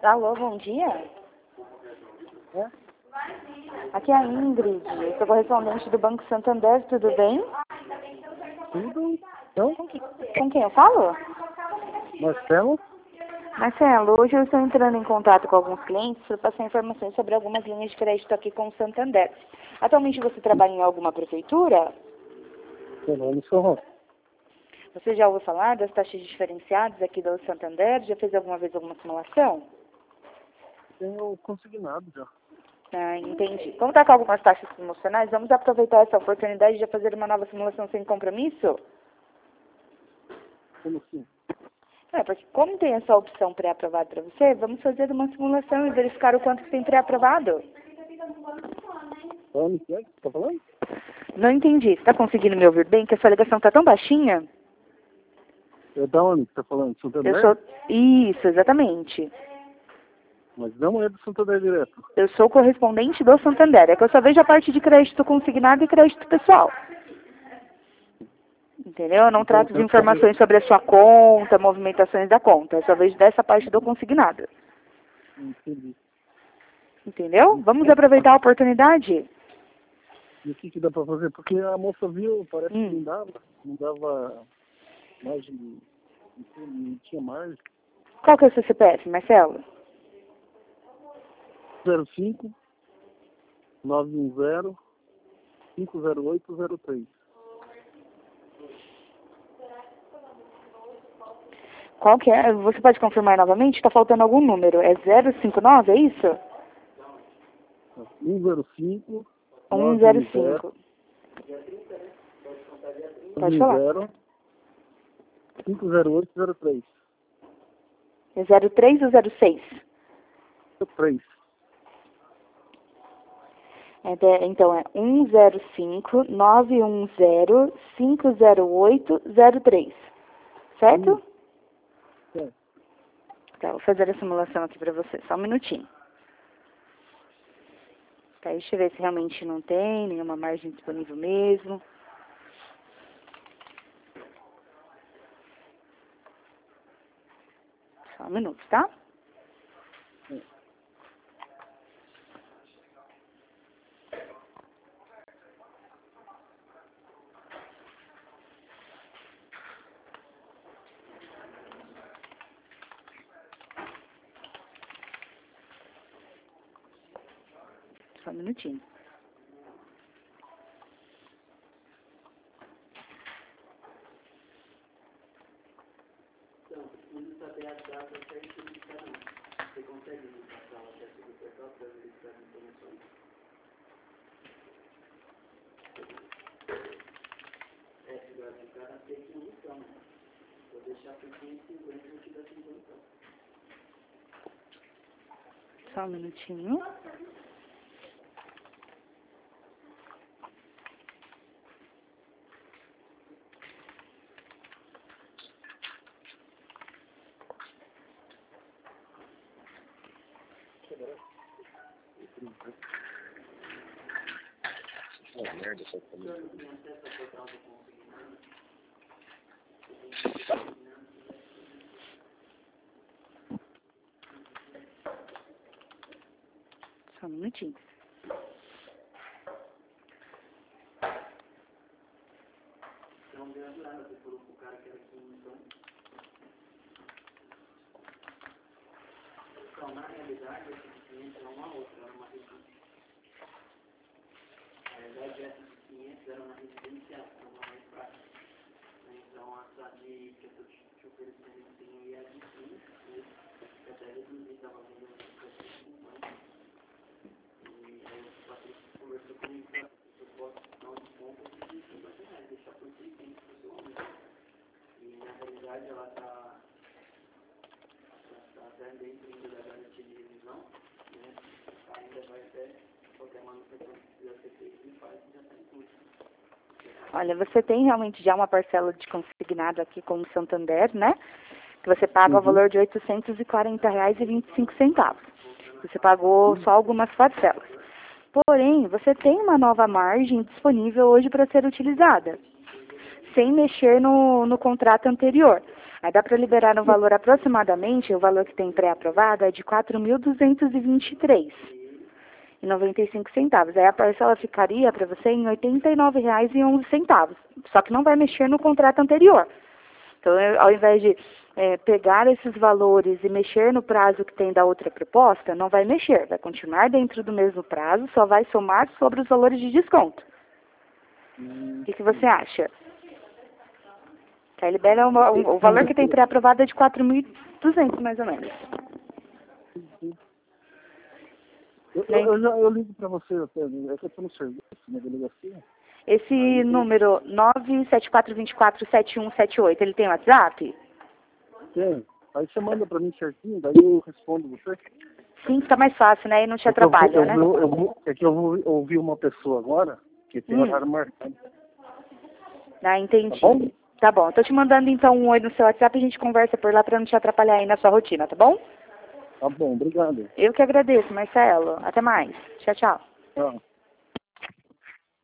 Alô, bom dia. É? Aqui é a Ingrid, eu sou correspondente do Banco Santander, tudo bem? Tudo? Então, Com quem eu falo? Marcelo? Marcelo, hoje eu estou entrando em contato com alguns clientes para passar informações sobre algumas linhas de crédito aqui com o Santander. Atualmente você trabalha em alguma prefeitura? Meu nome é Sorro. Você já ouviu falar das taxas diferenciadas aqui do Santander? Já fez alguma vez alguma simulação? Tenho consignado já. Ah, entendi. Como está com algumas taxas promocionais, vamos aproveitar essa oportunidade de fazer uma nova simulação sem compromisso? Como assim? Porque como tem essa opção pré-aprovada para você, vamos fazer uma simulação e verificar o quanto que tem pré-aprovado. Onde que é que você está falando? Não entendi. Você está conseguindo me ouvir bem? Que a sua ligação está tão baixinha? É da onde que você está falando? Santander? Eu sou... Isso, exatamente. Mas não é do Santander direto. Eu sou correspondente do Santander. É que eu só vejo a parte de crédito consignado e crédito pessoal. Entendeu? Eu não Então, trato de informações sobre a sua conta, movimentações da conta. Eu só vejo dessa parte do consignado. Entendi. Entendeu? Vamos aproveitar a oportunidade? E o que dá para fazer? Porque a moça viu, parece que não dava margem, não tinha margem. Qual que é o seu CPF, Marcelo? 05 910 50803. Qual que é? Você pode confirmar novamente? Está faltando algum número. É 059, é isso? 105 105. Pode falar. 50803. É 03 ou 06? 3. Então é 105 910 508 03. Certo? É. Tá, vou fazer a simulação aqui para você. Só um minutinho. Tá, deixa eu ver se realmente não tem nenhuma margem disponível mesmo. Só um minuto, tá? Só um minutinho. Você consegue me passar o acesso do portal para verificar as informações? Se gratificar, aceita uma então, né? Vou deixar por 550 e eu te dou 50. Só um minutinho. Merda, essa família. Só um minutinho. Então, deu nada, você falou pro cara que era aqui, então. Então, na realidade, esse cliente era uma outra, era uma residência. Na verdade, essa de 500 era uma residência, era uma mais prática. Então, essa de que eu estou te oferecendo tem aí a de 5, que até reduzir, estava vendendo por 50. E aí o Patrício conversou comigo, eu posso dar um desconto de 50 reais, deixar por 600 para o seu amigo. E na realidade ela está até dentro da garantia de revisão, né? Ainda vai até qualquer manutenção que precisa ser feita e faz e já está incluso. Olha, você tem realmente já uma parcela de consignado aqui com o Santander, né? Que você paga o valor de R$ 840,25. Você pagou só algumas parcelas. Porém, você tem uma nova margem disponível hoje para ser utilizada, sem mexer no contrato anterior. Aí dá para liberar no valor aproximadamente, o valor que tem pré-aprovado é de R$ 4.223,95. Aí a parcela ficaria para você em R$ 89,11. Só que não vai mexer no contrato anterior. Então, ao invés de pegar esses valores e mexer no prazo que tem da outra proposta, não vai mexer. Vai continuar dentro do mesmo prazo, só vai somar sobre os valores de desconto. O que você acha? Aí libera o valor que tem pré-aprovado é de 4.200, mais ou menos. Eu ligo para você, é que eu estou no serviço, na delegacia. Esse número 974247178, ele tem WhatsApp? Tem. Aí você manda para mim certinho, daí eu respondo você. Sim, fica mais fácil, né? E não te atrapalha, né? É que eu vou ouvir uma pessoa agora que tem horário marcado. Ah, entendi. Tá bom? Tá bom. Tô te mandando então um oi no seu WhatsApp e a gente conversa por lá para não te atrapalhar aí na sua rotina, tá bom? Tá bom, obrigado. Eu que agradeço, Marcelo. Até mais. Tchau, tchau. Tchau.